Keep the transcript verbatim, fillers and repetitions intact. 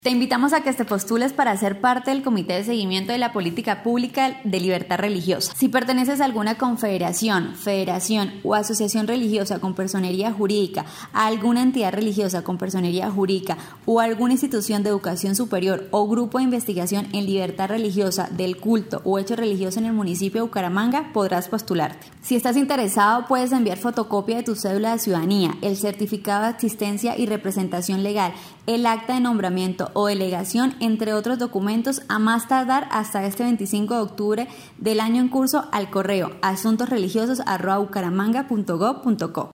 Te invitamos a que te postules para ser parte del Comité de Seguimiento de la Política Pública de Libertad Religiosa. Si perteneces a alguna confederación, federación o asociación religiosa con personería jurídica, a alguna entidad religiosa con personería jurídica o a alguna institución de educación superior o grupo de investigación en libertad religiosa del culto o hecho religioso en el municipio de Bucaramanga, podrás postularte. Si estás interesado, puedes enviar fotocopia de tu cédula de ciudadanía, el certificado de existencia y representación legal, el acta de nombramiento o delegación, entre otros documentos, a más tardar hasta este veinticinco de octubre del año en curso al correo asuntos religiosos arroba bucaramanga punto gob punto co.